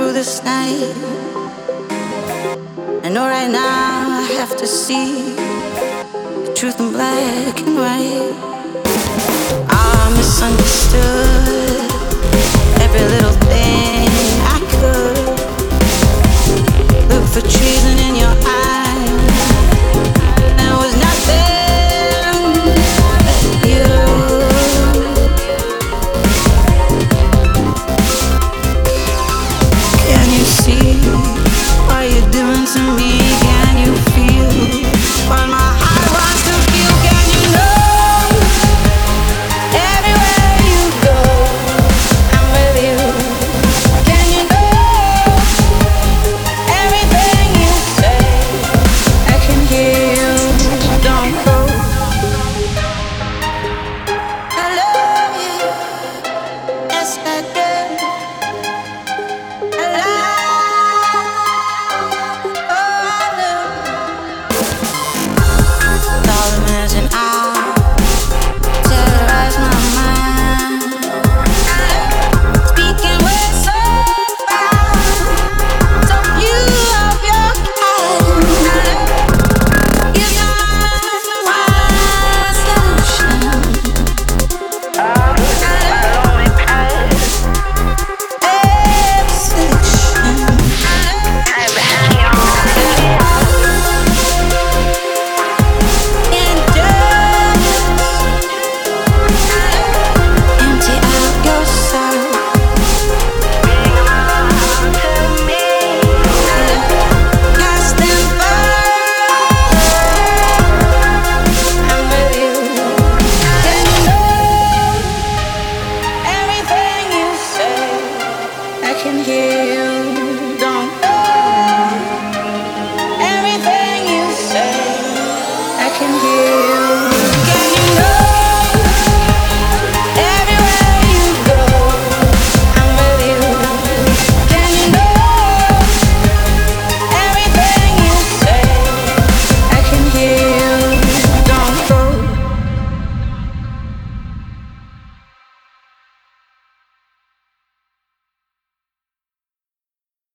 through this night. I know right now I have to see the truth in black and white. I misunderstood every little thing I could. Look for treason in your eyes. There was nothing but you. Can you see what you're doing to me again?